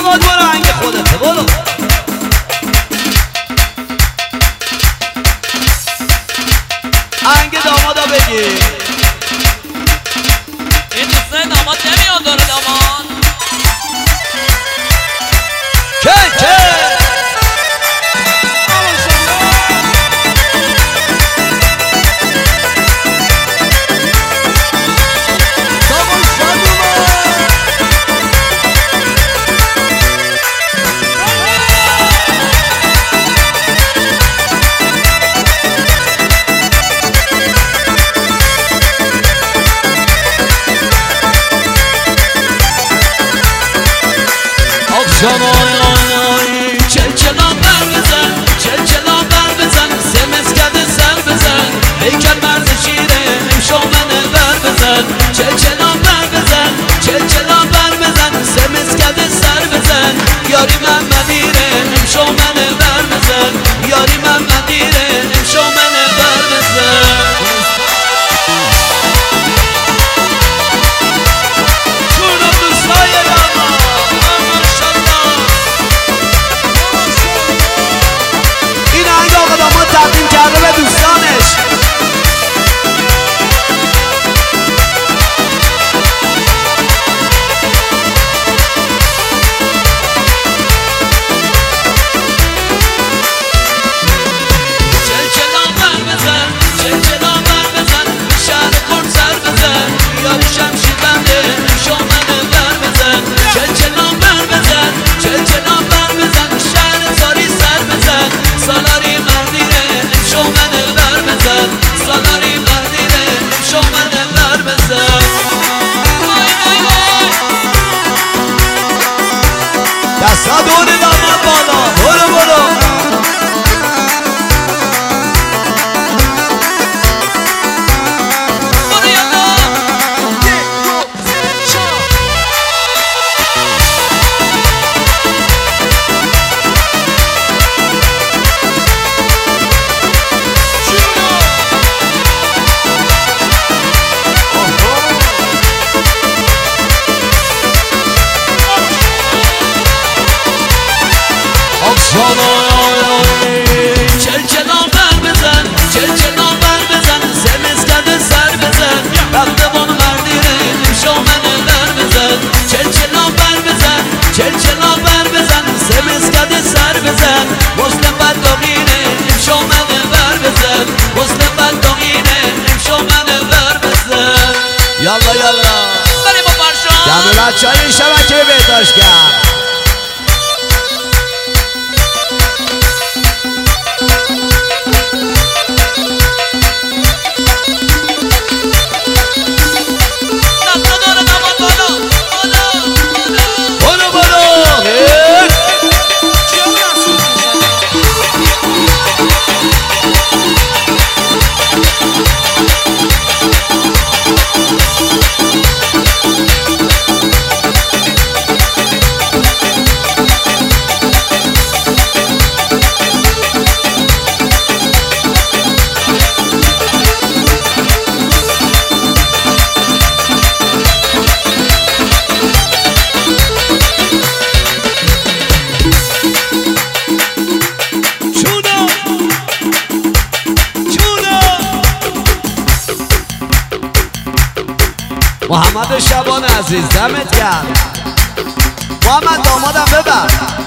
داماد برو هنگ خودته برو. هنگ دامادا بگیر. این دوستای داماد نمیان داره داماد که جانای چلچلا بر بزن چلچلا بر بزن سه مسکد سر بزن هیکل مرد شیره شامنه بر بزن چلچلا بر بزن چلچلا بر بزن سه مسکد سر بزن یاری من مدیره شامنه بر بزن یاری من مدیره شامنه بر بزن تقدیم کرده به دوستانش. چلچلا بر بزن چلچلا بر بزن شهر کرد سر بزن یاری شمشیر بنده شامنه بر بزن چلچلا بر بزن چلچلا بر بزن شهر زاری سر بزن سالاری مردیره شامنه بر بزن سالاری مردیره شامنه بر بزن دستا دور داماد بالا برو برو. چلچلا بر بزن چلچلا بر بزن سه مسکد سر بزن بختبان مردیره شامنه بر بزن چلچلا بر بزن چلچلا بر بزن سه مسکد سر بزن حسن بداقینه شامنه بر بزن حسن بداقینه شامنه بر بزن یالا یالا بریم با فرشان دم بچه های شبکه بهداشت کرد. محمد شبان عزیز دمت گرم. محمد دامادم ببر.